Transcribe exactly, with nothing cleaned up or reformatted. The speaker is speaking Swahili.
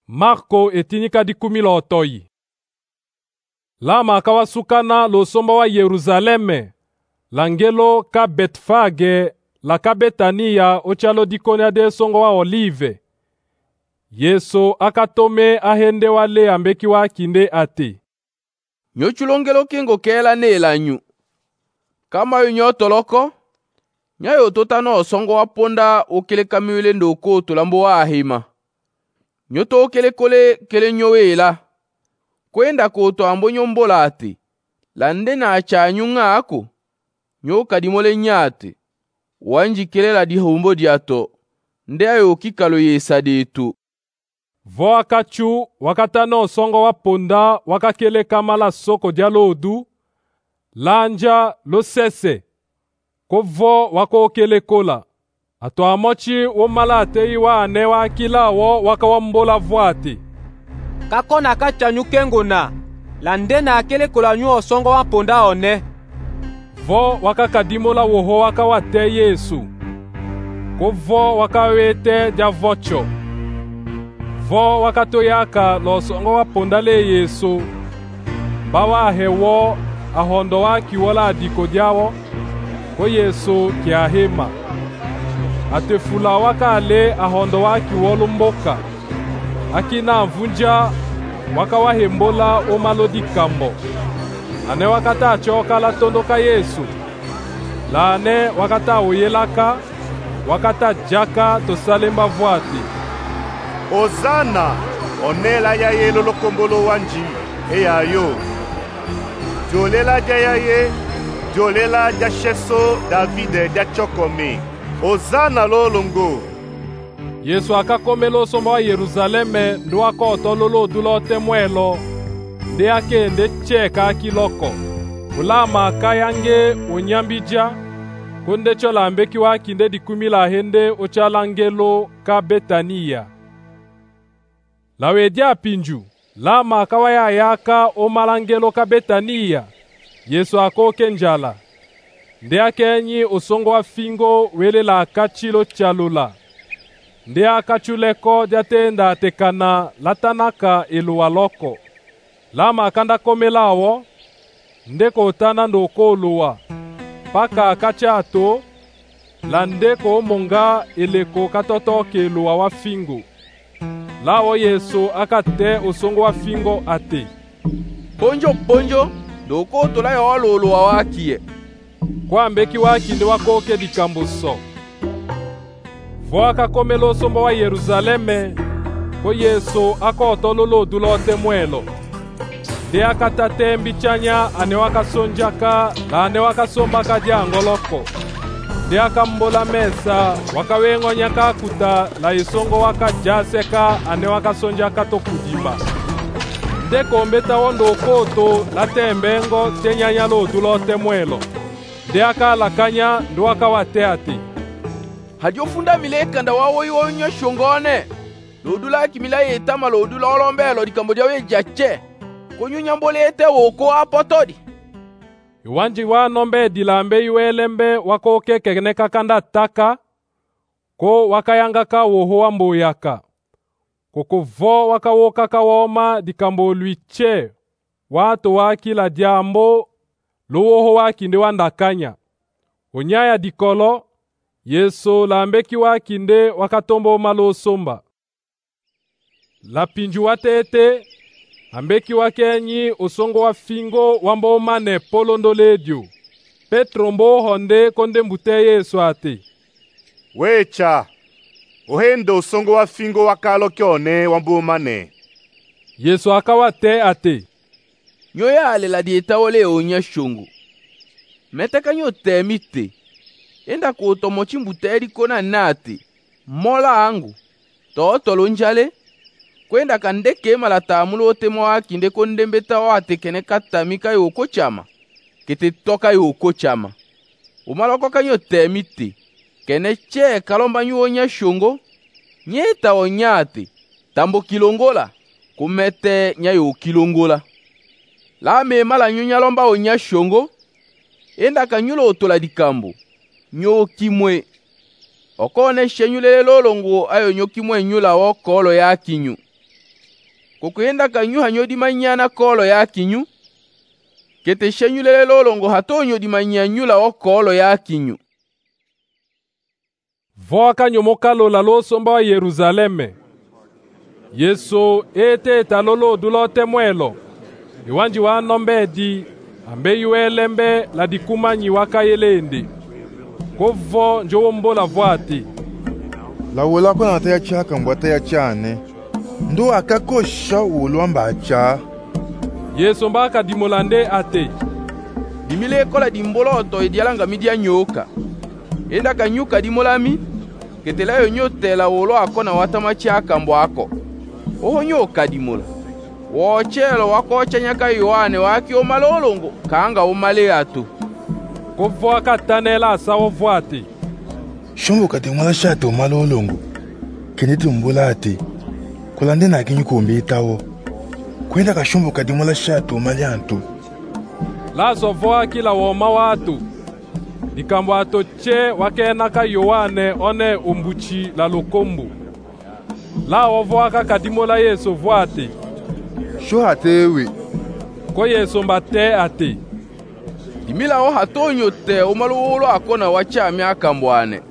Marko etinika dikumi lo otoi. Lama akawasukana lo somba wa Yerusaleme, langelo ka Betfage, la ka Betania ochalo dikonia de songo wa Olive. Yesu akatome ahende wale ambeki wa kinde ati. Nyochulongelo kengo kela nela nyu. Kama yu nyotoloko, nyayo totano songo wa ponda okele kamiwele ndoko tulambo wa ahima. Nyoto kele kole kele nyowela. Kwenda koto ambo nyombola ati. Lande na achanyunga ako. Nyo kadimole nyate. Wanji kele la dihumbo diato. Nde ayo kikalo yesa detu. Vo akachu wakatano songo wa ponda wakakele kamala soko dialo odu. Lanja lo sese. Kovo wako kele kola. Ato amochi womalate iwa anewa kila wo wakawambola vuati. Kakona kachanyu kengo na. Lande na akele kola nyu osongo wa ponda one. Vo wakakadimola woho wakawate Yesu. Kovo wakawete javocho. Vo wakatoyaka lo songo wa ponda le Yesu. Bawa hewo ahondo wa kiwola adiko diawo. Ko Yesu kiahema. Atefula wakale ahondo wa kiwolo mboka. Akina mvunja wakawahembola omalodi kambo. Ane wakata achoka la tondoka Yesu. Lane wakata oyelaka, wakata jaka tosalemba vuati. Ozana, onela ya ye lolokombolo wanji, eya yo. Jolela jaya ye, jolela jasheso Davide jachokome. Ozana lolongo. Yesu akakomelo somba wa Yerusaleme ndo akotololo dulo temwelo. Nde ake nde cheka kiloko. Ulama kayange onyambija. Kunde chola ambeki wa kinde dikumila hende ochalangelo ka Betania. Lawedia pinju. Lama kawaya yaka omalangelo ka Betania. Yesu akoke njala. Nde akenyi osongo wa fingo wele la kachilo chalula. Nde akachuleko jatenda tekana latanaka eluwaloko. Lama akanda komelawo. Nde kotana ndoko luwa. Paka akachato. Lande ko monga eleko katotoke luwa wa fingo. Lao Yesu akate osongo wa fingo ate. Ponjo ponjo. Ndoko tola ya walolo wa wakie. Kwa mbeki waki ndi wakoke dikambuso. Vo akakomelo somba wa Yerusaleme. Ko Yesu akotololo dulote mwelo. Ndi akatate mbichanya ane wakasonjaka la ane wakasombaka jangoloko. Ndi akambola mesa wakawengonyaka kuta la isongo wakajaseka ane wakasonjaka tokudimba. Nde kombeta wondo koto la tembengo tenyanya lo dulote mwelo. Nde akalakanya ndo wakawate ati. Hajofunda mileka nda wawo iwo nyo shongone. Lodula kimila yetama lodula olombelo dikambodia we jache. Konyu nyambolete woko apotodi. Iwanji wa nombe dilambe iwelembe wako kekene kakanda taka. Ko wakayanga ka woho wa mboyaka. Koko vo wakawoka kawoma dikambo luiche. Watu waki la diambo. Luwoho waki ndi wandakanya. Onyaya dikolo. Yesu la ambeki waki nde wakatombo malo somba. La pinju watete. Ambeki wakenyi osongo wa fingo wambo mane polondo ledio. Petro mbo honde konde mbute Yesu ati. Wecha. Ohendo osongo wa fingo wakalo kione wambo mane. Yesu akawate ati. Nyoya alela dieta ole onya shungu. Metaka nyo temite. Enda koto mochi mbuteri kona nati. Mola angu. Toto njale. Kwenda kandeke malatamulo otemo waki nde konde mbeta wate kene katamika yoko chama. Kete toka yoko chama. Umaloko kanyo temite. Kene che kalomba nyu onya shungo. Nyeta onyate. Tambo kilongola. Kumete nyayo kilongola. La me mala nyu nyalomba onya shungo. Enda kanyulo otola dikambo. Nyo kimwe. Okone shenyulele lolongo ayo nyo kimwe nyula wokolo ya kinyu. kokuyenda kanyu hanyodi manyana kolo ya kinyu kete shenyu lele lolongo hatonyo di manyanyula wa kolo ya kinyu. Voka nyomoka lola losomba wa Yerusaleme. Yesu ete talolo dulote mwelo. Iwanji wa nombedi ambe yuelembe la dikumanyi waka yelendi. Kovo njowo mbola vwati. La wola kwa nata ya chaka mbwata ya chane. Ndo akakosha ulwamba cha. Yesu mbaka dimolande ate. Dimile kola dimboloto idialanga midia nyoka. Enda kanyuka dimolami. Ketela yo nyote la wolo akona watama chaka mbwako. Oho nyoka dimola. Wochelo wako chanyaka Yohane waki omalolongo kanga omale atu. Kovo akatanela asawo vwati. Shombo katimala shate omalolongo. Keneti mbola ate. Kulande na kinyu kumbi itawo. Kwenda kashombo kadimola shate omali antu. Laso voa kila woma watu. Nikambo ato che wakena ka Yohane one umbuchi la lokombu. La voa ka kadimola Yesu vwati. Sho hatewe. Ko Yesu mbate ate. Dimila o hatonyo te omalolo akona wachami akambwane.